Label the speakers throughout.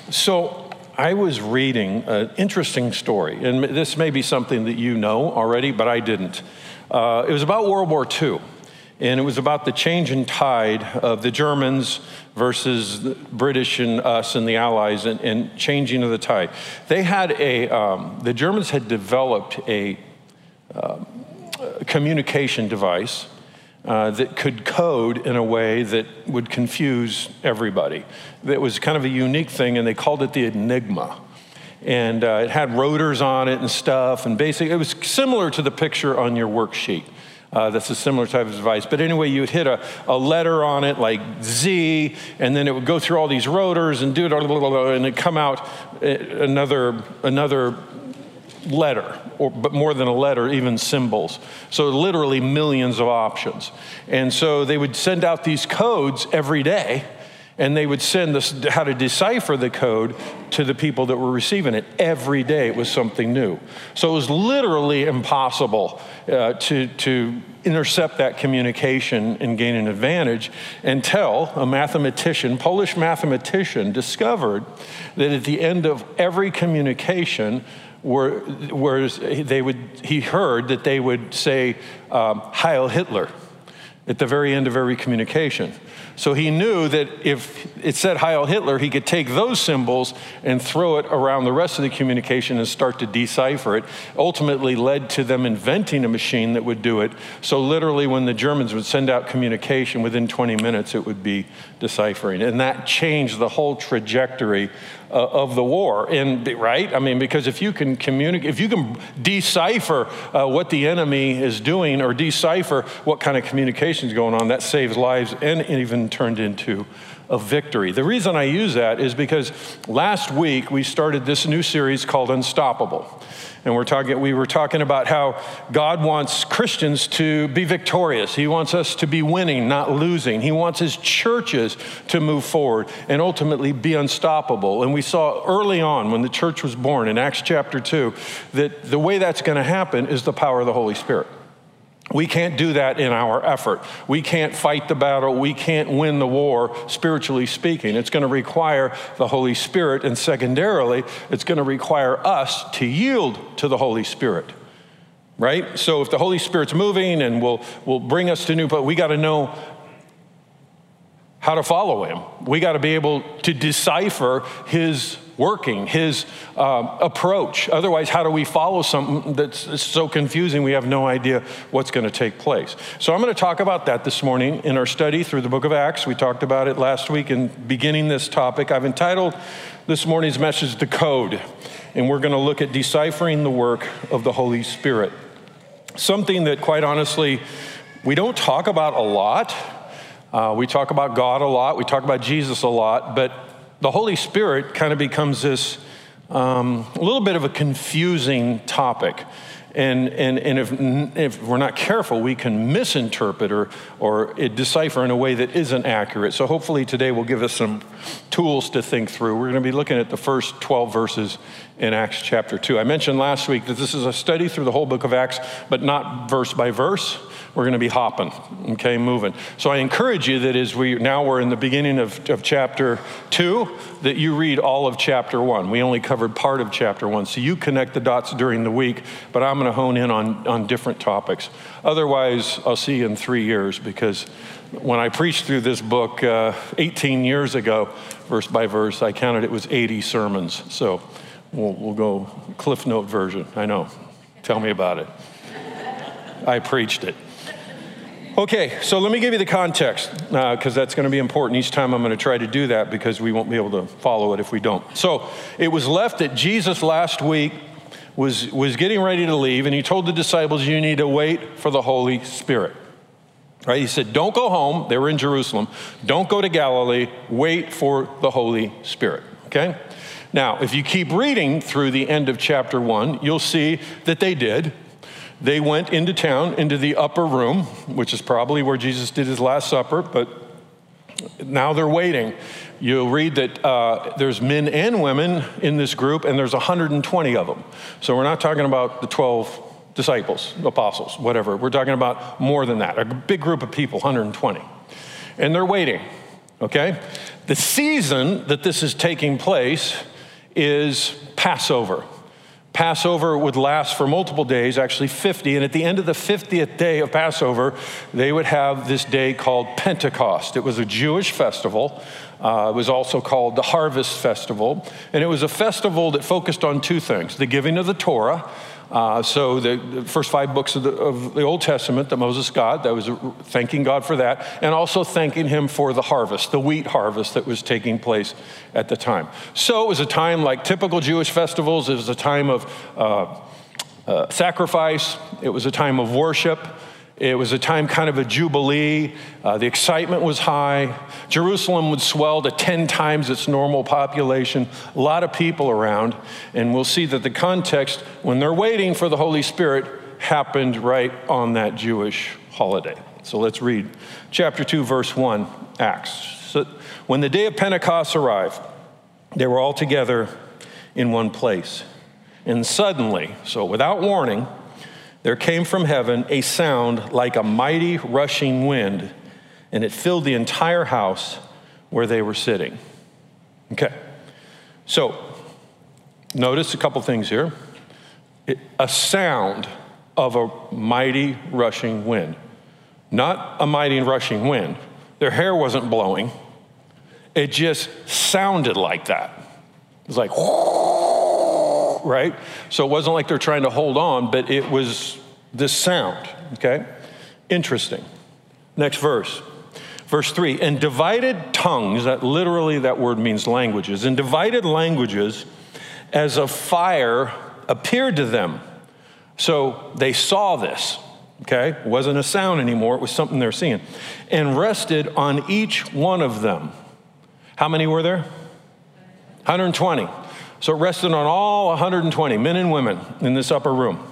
Speaker 1: So I was reading an interesting story, and this may be something that you know already, but I didn't. It was about World War II, and it was about the change in tide of the Germans versus the British and us and the Allies, and changing of the tide. They had the Germans had developed a communication device that could code in a way that would confuse everybody. It was kind of a unique thing, and they called it the Enigma. And it had rotors on it and stuff, and basically it was similar to the picture on your worksheet. That's a similar type of device. But anyway, you would hit a letter on it, like Z, and then it would go through all these rotors and do it, and it'd come out another letter, but more than a letter, even symbols. So literally millions of options. And so they would send out these codes every day, and they would send how to decipher the code to the people that were receiving it. Every day it was something new. So it was literally impossible to intercept that communication and gain an advantage until a mathematician, Polish mathematician, discovered that at the end of every communication, he heard that they would say Heil Hitler at the very end of every communication. So he knew that if it said Heil Hitler, he could take those symbols and throw it around the rest of the communication and start to decipher it. Ultimately led to them inventing a machine that would do it. So literally when the Germans would send out communication, within 20 minutes it would be deciphering. And that changed the whole trajectory of the war. And right? I mean, because if you can communicate, if you can decipher what the enemy is doing, or decipher what kind of communication is going on, that saves lives and even turned into a victory. The reason I use that is because last week we started this new series called Unstoppable. And we were talking about how God wants Christians to be victorious. He wants us to be winning, not losing. He wants his churches to move forward and ultimately be unstoppable. And we saw early on when the church was born in Acts chapter 2 that the way that's going to happen is the power of the Holy Spirit. We can't do that in our effort. We can't fight the battle. We can't win the war, spiritually speaking. It's going to require the Holy Spirit, and secondarily, it's going to require us to yield to the Holy Spirit, right? So if the Holy Spirit's moving and will bring us to new, but we got to know how to follow him. We got to be able to decipher his working, his approach. Otherwise, how do we follow something that's so confusing we have no idea what's going to take place? So I'm going to talk about that this morning in our study through the book of Acts. We talked about it last week in beginning this topic. I've entitled this morning's message, The Code, and we're going to look at deciphering the work of the Holy Spirit. Something that, quite honestly, we don't talk about a lot. We talk about God a lot. We talk about Jesus a lot, but the Holy Spirit kind of becomes this a little bit of a confusing topic. And if we're not careful, we can misinterpret or decipher in a way that isn't accurate. So hopefully today will give us some tools to think through. We're going to be looking at the first 12 verses in Acts chapter 2. I mentioned last week that this is a study through the whole book of Acts, but not verse by verse. We're going to be hopping, okay, moving. So I encourage you that as we're in the beginning of chapter 2, that you read all of chapter 1. We only covered part of chapter 1, so you connect the dots during the week, but I'm going to hone in on different topics. Otherwise, I'll see you in 3 years, because when I preached through this book 18 years ago, verse by verse, I counted it was 80 sermons. So we'll go Cliff Note version. I know. Tell me about it. I preached it. Okay, so let me give you the context, because that's going to be important. Each time I'm going to try to do that, because we won't be able to follow it if we don't. So it was left that Jesus last week was getting ready to leave, and he told the disciples, you need to wait for the Holy Spirit. Right? He said, don't go home. They were in Jerusalem. Don't go to Galilee. Wait for the Holy Spirit. Okay? Now, if you keep reading through the end of chapter 1, you'll see that they did. They went into town, into the upper room, which is probably where Jesus did his Last Supper, but now they're waiting. You'll read that there's men and women in this group, and there's 120 of them. So we're not talking about the 12 disciples, apostles, whatever. We're talking about more than that, a big group of people, 120. And they're waiting. okay? The season that this is taking place is Passover. Passover would last for multiple days, actually 50, and at the end of the 50th day of Passover, they would have this day called Pentecost. It was a Jewish festival. It was also called the Harvest Festival, and it was a festival that focused on two things: the giving of the Torah. So the first 5 books of the Old Testament that Moses got, that was thanking God for that, and also thanking him for the harvest, the wheat harvest that was taking place at the time. So it was a time like typical Jewish festivals. It was a time of sacrifice. It was a time of worship. It was a time kind of a jubilee. The excitement was high. Jerusalem would swell to 10 times its normal population. A lot of people around. And we'll see that the context, when they're waiting for the Holy Spirit, happened right on that Jewish holiday. So let's read chapter 2, verse 1, Acts. So when the day of Pentecost arrived, they were all together in one place. And suddenly, so without warning, there came from heaven a sound like a mighty rushing wind, and it filled the entire house where they were sitting. Okay, so notice a couple things here. A sound of a mighty rushing wind. Not a mighty rushing wind. Their hair wasn't blowing. It just sounded like that. It was like, right? So it wasn't like they're trying to hold on, but it was this sound, okay? Interesting. Next verse. Verse 3, and divided tongues, that word means languages, and divided languages as of fire appeared to them. So they saw this, okay? It wasn't a sound anymore, it was something they're seeing. And rested on each one of them. How many were there? 120. So it rested on all 120, men and women, in this upper room.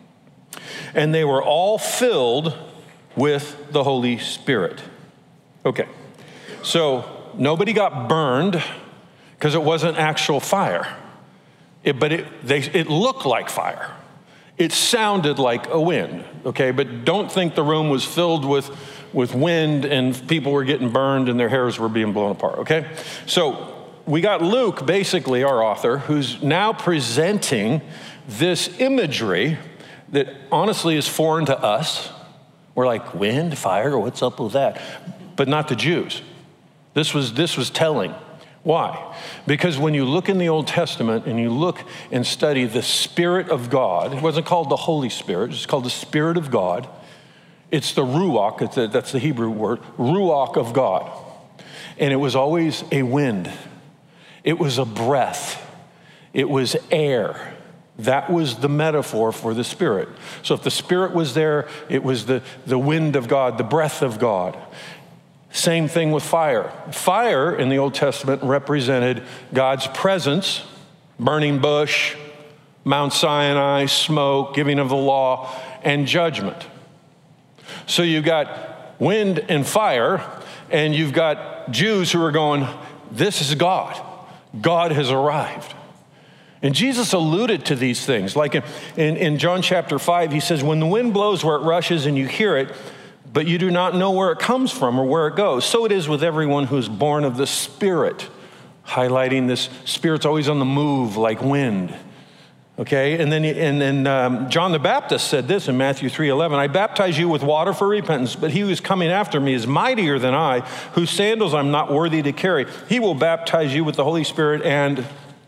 Speaker 1: And they were all filled with the Holy Spirit. Okay, so nobody got burned because it wasn't actual fire. But it looked like fire. It sounded like a wind, okay? But don't think the room was filled with wind and people were getting burned and their hairs were being blown apart, okay? So we got Luke, basically our author, who's now presenting this imagery that honestly is foreign to us. We're like, wind, fire, what's up with that? But not the Jews. This was telling. Why? Because when you look in the Old Testament and you look and study the Spirit of God, it wasn't called the Holy Spirit, it's called the Spirit of God. It's the Ruach, that's the Hebrew word, Ruach of God. And it was always a wind. It was a breath. It was air. That was the metaphor for the Spirit. So if the Spirit was there, it was the wind of God, the breath of God. Same thing with fire. Fire in the Old Testament represented God's presence, burning bush, Mount Sinai, smoke, giving of the law, and judgment. So you've got wind and fire, and you've got Jews who are going, this is God. God has arrived. And Jesus alluded to these things. Like in John chapter 5, he says, when the wind blows where it rushes and you hear it, but you do not know where it comes from or where it goes. So it is with everyone who is born of the Spirit, highlighting this Spirit's always on the move like wind. Okay, and then John the Baptist said this in Matthew 3:11, I baptize you with water for repentance, but he who is coming after me is mightier than I, whose sandals I'm not worthy to carry. He will baptize you with the Holy Spirit and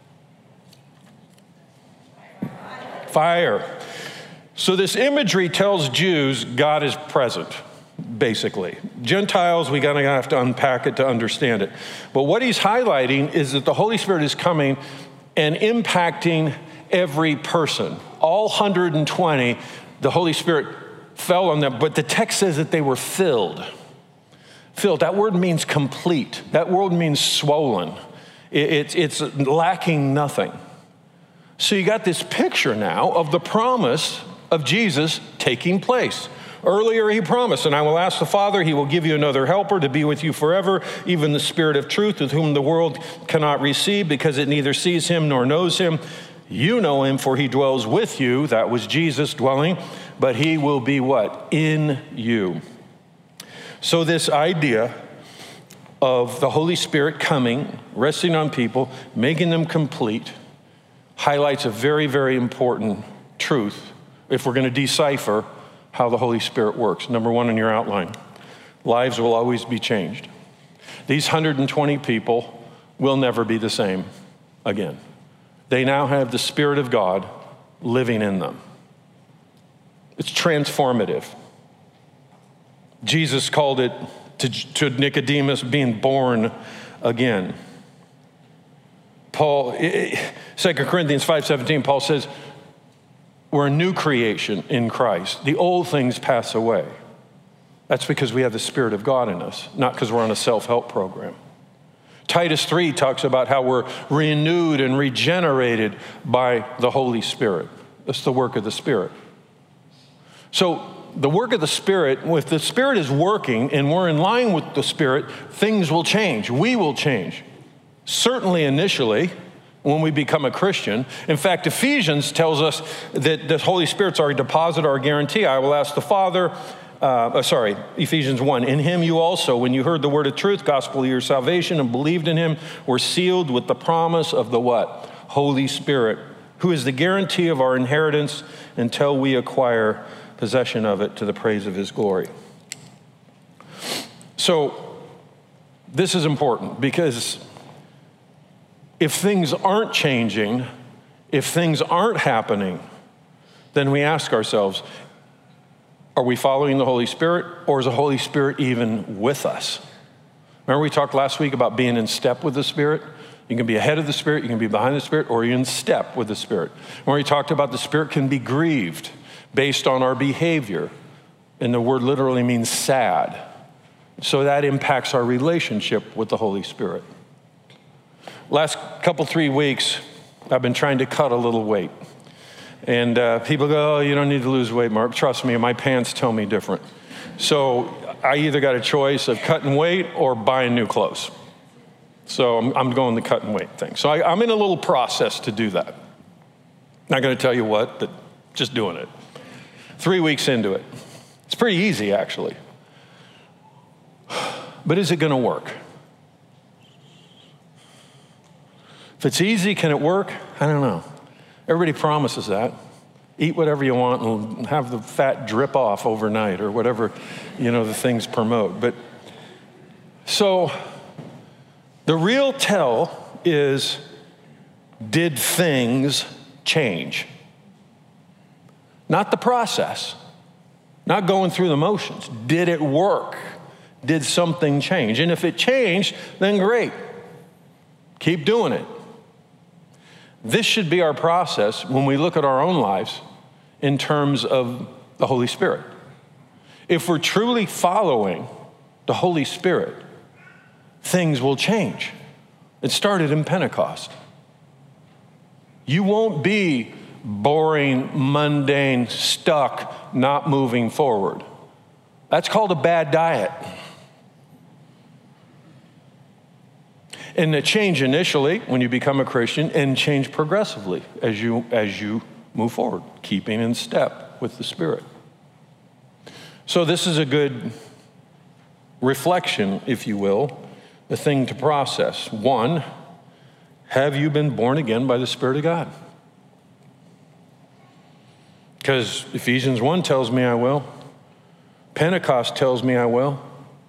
Speaker 1: fire. So this imagery tells Jews God is present, basically. Gentiles, we're going to have to unpack it to understand it. But what he's highlighting is that the Holy Spirit is coming and impacting every person. All 120, the Holy Spirit fell on them, but the text says that they were filled. Filled, that word means complete. That word means swollen. It's lacking nothing. So you got this picture now of the promise of Jesus taking place. Earlier he promised, and I will ask the Father, he will give you another helper to be with you forever, even the Spirit of truth, with whom the world cannot receive because it neither sees him nor knows him. You know him, for he dwells with you. That was Jesus dwelling, but he will be what? In you. So this idea of the Holy Spirit coming, resting on people, making them complete, highlights a very, very important truth if we're going to decipher how the Holy Spirit works. Number one in your outline, lives will always be changed. These 120 people will never be the same again. They now have the Spirit of God living in them. It's transformative. Jesus called it to Nicodemus being born again. Paul, 2 Corinthians 5:17, Paul says, we're a new creation in Christ. The old things pass away. That's because we have the Spirit of God in us, not because we're on a self-help program. Titus 3 talks about how we're renewed and regenerated by the Holy Spirit. That's the work of the Spirit. So the work of the Spirit, if the Spirit is working and we're in line with the Spirit, things will change. We will change. Certainly initially, when we become a Christian. In fact, Ephesians tells us that the Holy Spirit's our deposit, our guarantee. I will ask the Father, Ephesians 1, in him you also, when you heard the word of truth, gospel of your salvation, and believed in him, were sealed with the promise of the what? Holy Spirit, who is the guarantee of our inheritance until we acquire possession of it to the praise of his glory. So this is important because if things aren't changing, if things aren't happening, then we ask ourselves, are we following the Holy Spirit, or is the Holy Spirit even with us? Remember we talked last week about being in step with the Spirit? You can be ahead of the Spirit, you can be behind the Spirit, or you're in step with the Spirit. Where we talked about the Spirit can be grieved based on our behavior, and the word literally means sad. So that impacts our relationship with the Holy Spirit. Last 3 weeks, I've been trying to cut a little weight. And people go, oh, you don't need to lose weight, Mark. Trust me, my pants tell me different. So I either got a choice of cutting weight or buying new clothes. So I'm going the cutting weight thing. So I'm in a little process to do that. Not going to tell you what, but just doing it. 3 weeks into it. It's pretty easy, actually. But is it going to work? If it's easy, can it work? I don't know. Everybody promises that. Eat whatever you want and have the fat drip off overnight or whatever, the things promote. But so the real tell is, did things change? Not the process, not going through the motions. Did it work? Did something change? And if it changed, then great. Keep doing it. This should be our process when we look at our own lives in terms of the Holy Spirit. If we're truly following the Holy Spirit, things will change. It started in Pentecost. You won't be boring, mundane, stuck, not moving forward. That's called a bad diet. And the change initially when you become a Christian, and change progressively as you move forward, keeping in step with the Spirit. So this is a good reflection, if you will, the thing to process. One, have you been born again by the Spirit of God? Because Ephesians 1 tells me I will. Pentecost tells me I will.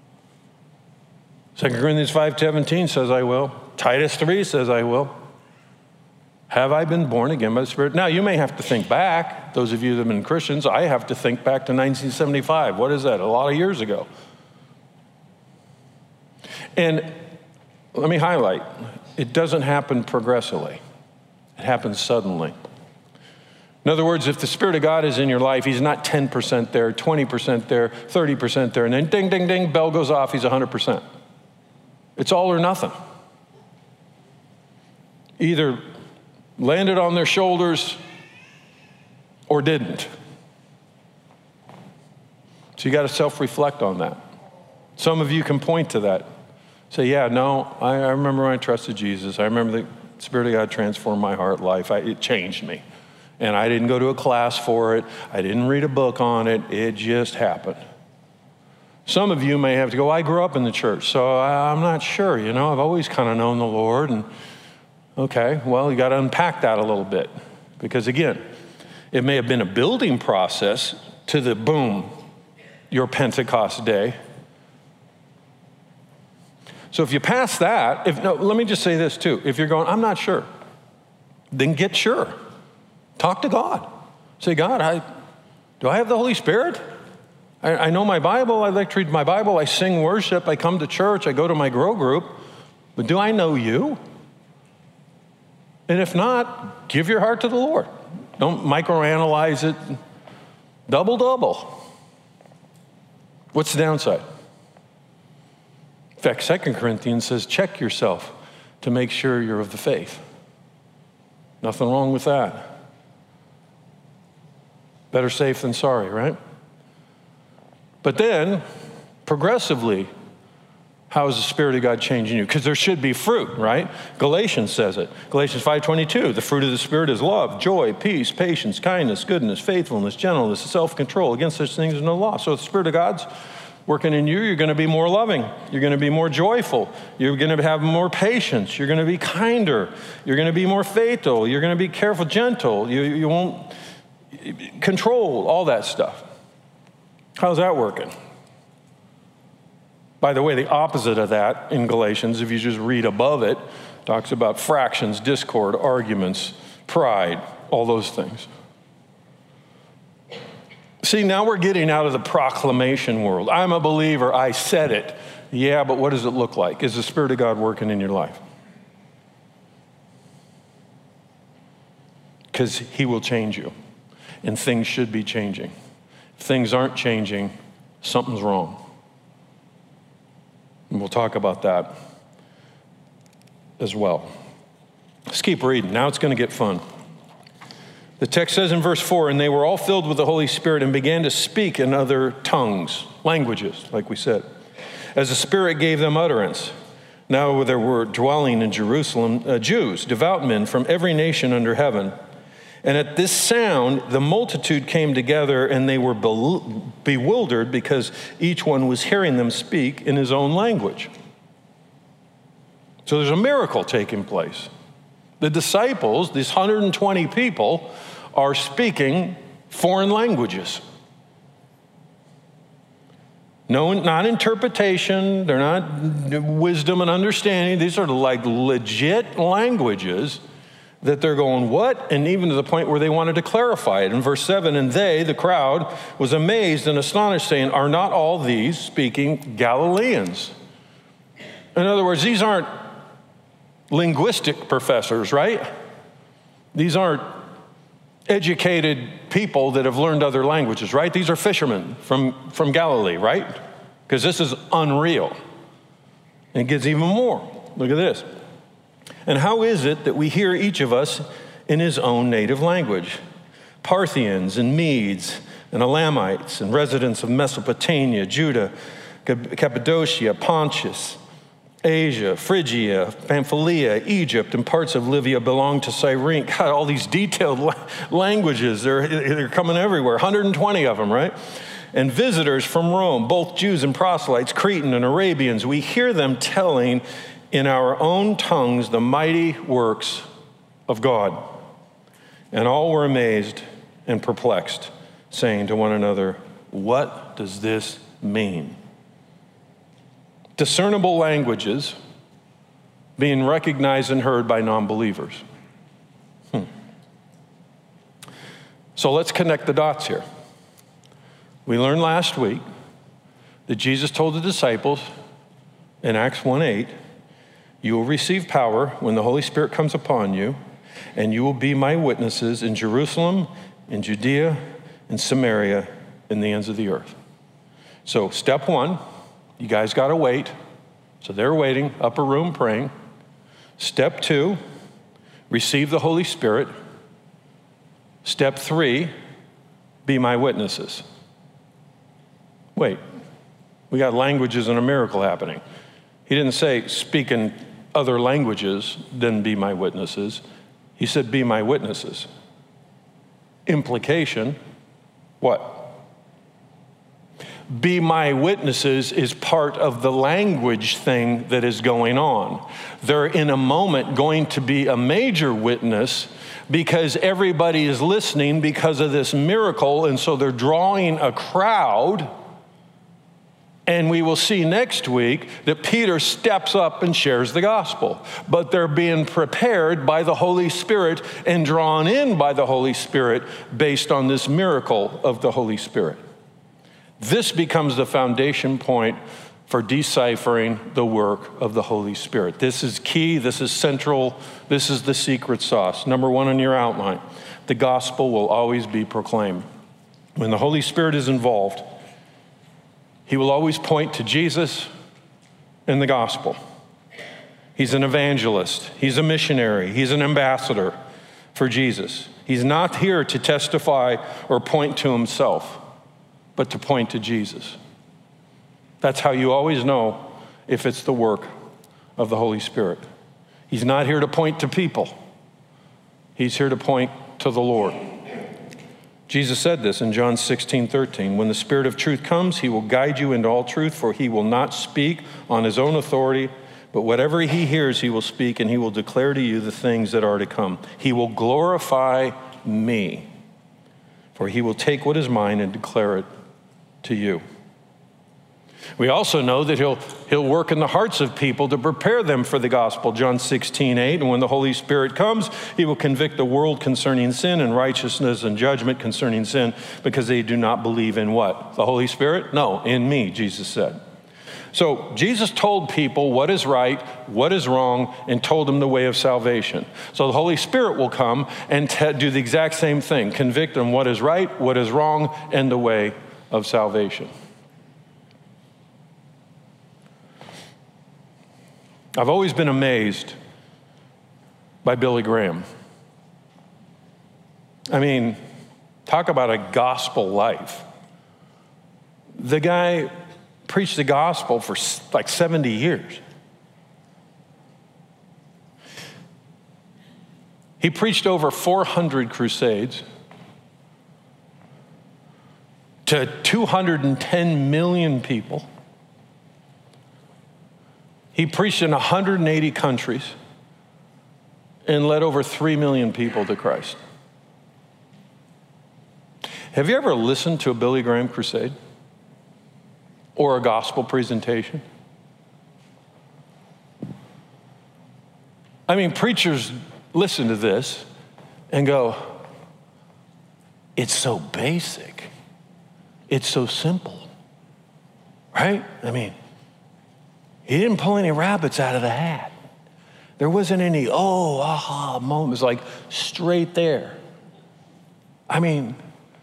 Speaker 1: 2 Corinthians 5:17 says I will. Titus 3 says I will. Have I been born again by the Spirit? Now, you may have to think back. Those of you that have been Christians, I have to think back to 1975. What is that? A lot of years ago. And let me highlight, it doesn't happen progressively. It happens suddenly. In other words, if the Spirit of God is in your life, he's not 10% there, 20% there, 30% there, and then ding, ding, ding, bell goes off, he's 100%. It's all or nothing. Either landed on their shoulders or didn't. So you got to self-reflect on that. Some of you can point to that. Say, yeah, no, I remember when I trusted Jesus. I remember the Spirit of God transformed my heart life. It changed me. And I didn't go to a class for it. I didn't read a book on it. It just happened. Some of you may have to go, I grew up in the church, so I'm not sure, I've always kind of known the Lord. And okay, well, you got to unpack that a little bit. Because again, it may have been a building process to the boom, your Pentecost day. So if you pass that, let me just say this too. If you're going, I'm not sure, then get sure. Talk to God. Say, God, do I have the Holy Spirit? I know my Bible. I like to read my Bible. I sing worship. I come to church. I go to my grow group. But do I know you? And if not, give your heart to the Lord. Don't microanalyze it. Double. What's the downside? In fact, 2 Corinthians says, check yourself to make sure you're of the faith. Nothing wrong with that. Better safe than sorry, right? But then, progressively, how is the Spirit of God changing you? Because there should be fruit, right? Galatians says it. Galatians 5:22, the fruit of the Spirit is love, joy, peace, patience, kindness, goodness, faithfulness, gentleness, self-control. Against such things there's no law. So if the Spirit of God's working in you, you're going to be more loving. You're going to be more joyful. You're going to have more patience. You're going to be kinder. You're going to be more faithful. You're going to be careful, gentle. You won't control all that stuff. How's that working? By the way, the opposite of that in Galatians, if you just read above it, talks about fractions, discord, arguments, pride, all those things. See, now we're getting out of the proclamation world. I'm a believer, I said it. Yeah, but what does it look like? Is the Spirit of God working in your life? Because He will change you, and things should be changing. If things aren't changing, something's wrong. And we'll talk about that as well. Let's keep reading. Now it's going to get fun. The text says in verse 4, and they were all filled with the Holy Spirit and began to speak in other tongues, languages, like we said, as the Spirit gave them utterance. Now there were dwelling in Jerusalem Jews, devout men from every nation under heaven. And at this sound, the multitude came together, and they were bewildered because each one was hearing them speak in his own language. So there's a miracle taking place. The disciples, these 120 people, are speaking foreign languages. No, not interpretation. They're not wisdom and understanding. These are like legit languages that they're going, what? And even to the point where they wanted to clarify it. In verse 7, and they, the crowd, was amazed and astonished, saying, are not all these speaking Galileans? In other words, these aren't linguistic professors, right? These aren't educated people that have learned other languages, right? These are fishermen from Galilee, right? Because this is unreal. And it gets even more. Look at this. And how is it that we hear each of us in his own native language? Parthians and Medes and Elamites and residents of Mesopotamia, Judah, Cappadocia, Pontus, Asia, Phrygia, Pamphylia, Egypt, and parts of Libya belong to Cyrene. God, all these detailed languages, they're coming everywhere, 120 of them, right? And visitors from Rome, both Jews and proselytes, Cretan and Arabians, we hear them telling in our own tongues the mighty works of God. And all were amazed and perplexed, saying to one another, what does this mean? Discernible languages being recognized and heard by non-believers. So let's connect the dots here. We learned last week that Jesus told the disciples in Acts 1:8, you will receive power when the Holy Spirit comes upon you, and you will be my witnesses in Jerusalem, in Judea, in Samaria, and the ends of the earth. So step one, you guys got to wait. So they're waiting, upper room praying. Step two, receive the Holy Spirit. Step three, be my witnesses. Wait, we got languages and a miracle happening. He didn't say speak in other languages, then be my witnesses. He said be my witnesses. Implication, what? be my witnesses is part of the language thing that is going on. They're in a moment going to be a major witness because everybody is listening because of this miracle, and so they're drawing a crowd. And we will see next week that Peter steps up and shares the gospel. But they're being prepared by the Holy Spirit and drawn in by the Holy Spirit based on this miracle of the Holy Spirit. This becomes the foundation point for deciphering the work of the Holy Spirit. This is key, this is central, this is the secret sauce. Number one on your outline, the gospel will always be proclaimed. When the Holy Spirit is involved, he will always point to Jesus and the gospel. He's an evangelist, he's a missionary, he's an ambassador for Jesus. He's not here to testify or point to himself, but to point to Jesus. That's how you always know if it's the work of the Holy Spirit. He's not here to point to people. He's here to point to the Lord. Jesus said this in John 16:13. When the Spirit of truth comes, he will guide you into all truth, for he will not speak on his own authority, but whatever he hears, he will speak, and he will declare to you the things that are to come. He will glorify me, for he will take what is mine and declare it to you. We also know that he'll work in the hearts of people to prepare them for the gospel. John 16:8, and when the Holy Spirit comes, he will convict the world concerning sin and righteousness and judgment concerning sin, because they do not believe in what? The Holy Spirit? No, in me, Jesus said. So Jesus told people what is right, what is wrong, and told them the way of salvation. So the Holy Spirit will come and do the exact same thing, convict them what is right, what is wrong, and the way of salvation. I've always been amazed by Billy Graham. I mean, talk about a gospel life. The guy preached the gospel for like 70 years. He preached over 400 crusades to 210 million people. He preached in 180 countries and led over 3 million people to Christ. Have you ever listened to a Billy Graham crusade or a gospel presentation? I mean, preachers listen to this and go, it's so basic. It's so simple, right? I mean, he didn't pull any rabbits out of the hat. There wasn't any, aha moments, like straight there. I mean,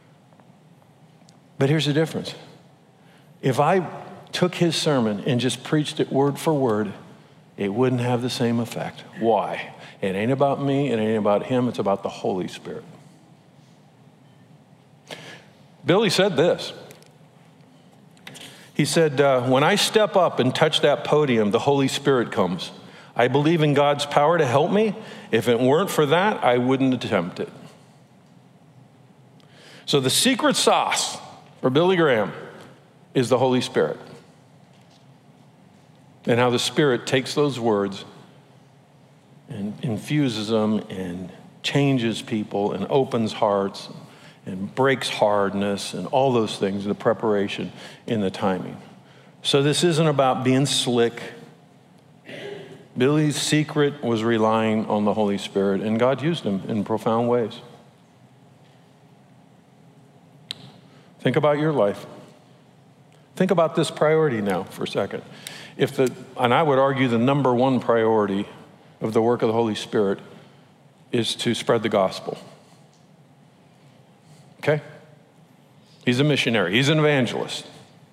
Speaker 1: but here's the difference. If I took his sermon and just preached it word for word, it wouldn't have the same effect. Why? It ain't about me, it ain't about him, it's about the Holy Spirit. Billy said this. He said, when I step up and touch that podium, the Holy Spirit comes. I believe in God's power to help me. If it weren't for that, I wouldn't attempt it. So the secret sauce for Billy Graham is the Holy Spirit. And how the Spirit takes those words and infuses them and changes people and opens hearts and breaks hardness and all those things, the preparation in the timing. So this isn't about being slick. Billy's secret was relying on the Holy Spirit, and God used him in profound ways. Think about your life. Think about this priority now for a second. And I would argue the number one priority of the work of the Holy Spirit is to spread the gospel. Okay? He's a missionary. He's an evangelist.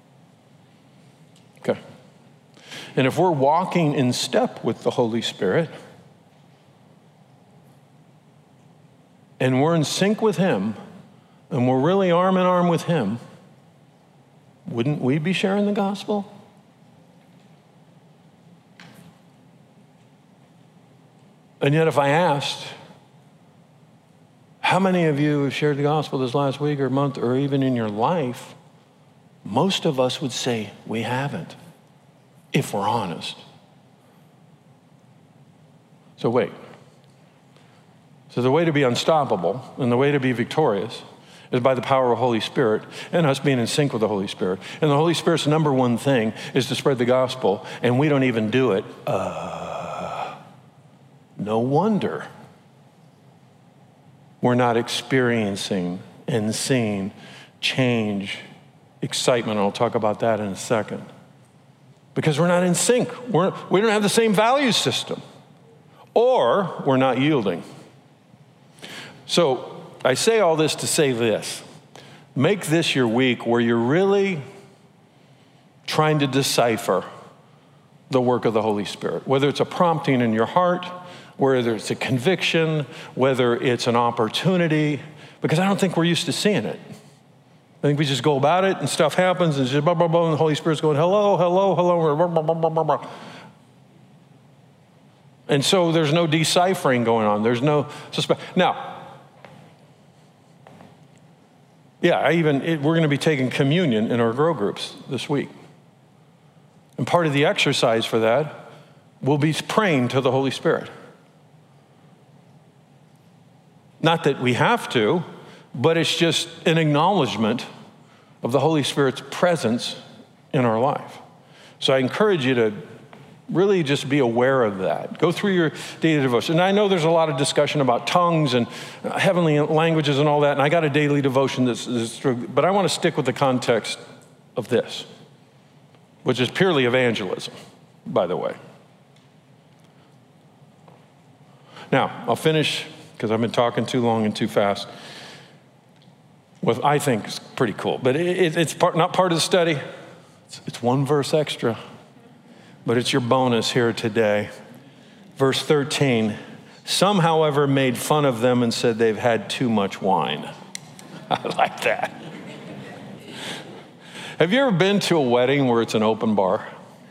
Speaker 1: Okay. And if we're walking in step with the Holy Spirit and we're in sync with him and we're really arm in arm with him, wouldn't we be sharing the gospel? And yet if I asked, how many of you have shared the gospel this last week or month or even in your life? Most of us would say we haven't, if we're honest. So wait. So the way to be unstoppable and the way to be victorious is by the power of the Holy Spirit and us being in sync with the Holy Spirit. And the Holy Spirit's number one thing is to spread the gospel, and we don't even do it. No wonder we're not experiencing and seeing change, excitement. I'll talk about that in a second. Because we're not in sync. We don't have the same value system. Or we're not yielding. So I say all this to say this. Make this your week where you're really trying to decipher the work of the Holy Spirit. Whether it's a prompting in your heart, whether it's a conviction, whether it's an opportunity, because I don't think we're used to seeing it. I think we just go about it and stuff happens and it's just blah, blah, blah, and the Holy Spirit's going, hello, hello, hello, blah, blah, blah, blah, blah. And so there's no deciphering going on. There's no suspect. Now, we're going to be taking communion in our grow groups this week. And part of the exercise for that will be praying to the Holy Spirit. Not that we have to, but it's just an acknowledgement of the Holy Spirit's presence in our life. So I encourage you to really just be aware of that. Go through your daily devotion. And I know there's a lot of discussion about tongues and heavenly languages and all that, and I got a daily devotion that's true, but I want to stick with the context of this, which is purely evangelism, by the way. Now, I'll finish, because I've been talking too long and too fast, with I think is pretty cool, but it's not part of the study. It's one verse extra. But it's your bonus here today. Verse 13, some, however, made fun of them and said they've had too much wine. I like that. Have you ever been to a wedding where it's an open bar?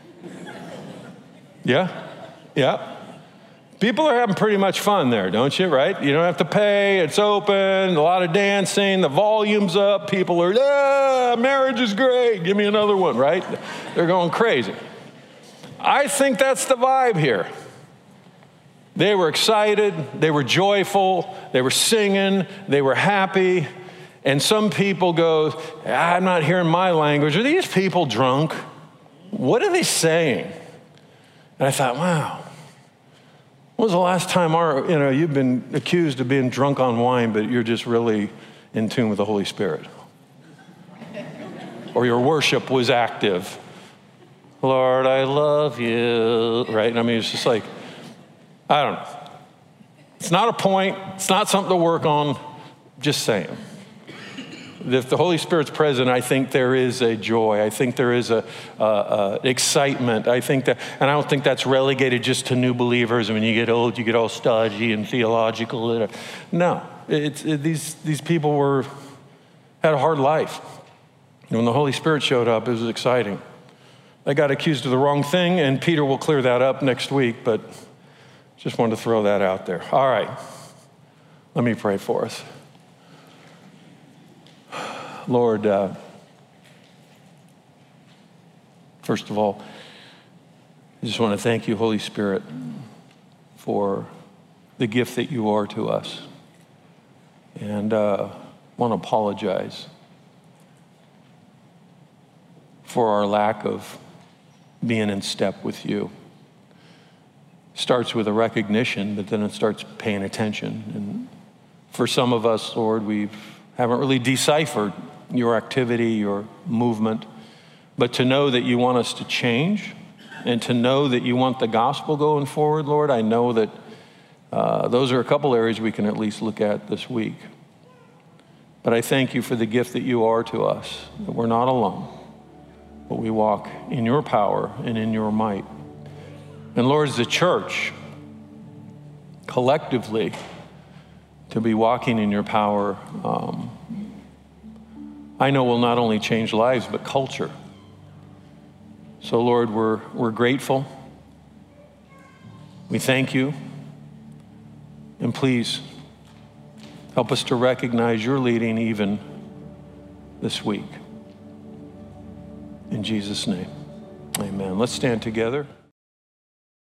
Speaker 1: Yeah? Yeah. People are having pretty much fun there, don't you, right? You don't have to pay, it's open, a lot of dancing, the volume's up, people are, marriage is great, give me another one, right? They're going crazy. I think that's the vibe here. They were excited, they were joyful, they were singing, they were happy. And some people go, I'm not hearing my language. Are these people drunk? What are they saying? And I thought, wow. When was the last time you've been accused of being drunk on wine, but you're just really in tune with the Holy Spirit? Or your worship was active. Lord, I love you, right? I mean, it's just like, I don't know. It's not a point. It's not something to work on. Just saying. If the Holy Spirit's present, I think there is a joy. I think there is a excitement. I think that, and I don't think that's relegated just to new believers. And when you get old, you get all stodgy and theological. No, these people had a hard life. And when the Holy Spirit showed up, it was exciting. They got accused of the wrong thing, and Peter will clear that up next week, but just wanted to throw that out there. All right, let me pray for us. Lord, first of all, I just want to thank you, Holy Spirit, for the gift that you are to us. And want to apologize for our lack of being in step with you. Starts with a recognition, but then it starts paying attention. And for some of us, Lord, we haven't really deciphered your activity, your movement, but to know that you want us to change and to know that you want the gospel going forward, Lord, I know that those are a couple areas we can at least look at this week. But I thank you for the gift that you are to us, that we're not alone, but we walk in your power and in your might. And Lord, as the church, collectively, to be walking in your power, I know will not only change lives, but culture. So Lord, we're grateful. We thank you. And please, help us to recognize your leading even this week. In Jesus' name, amen. Let's stand together.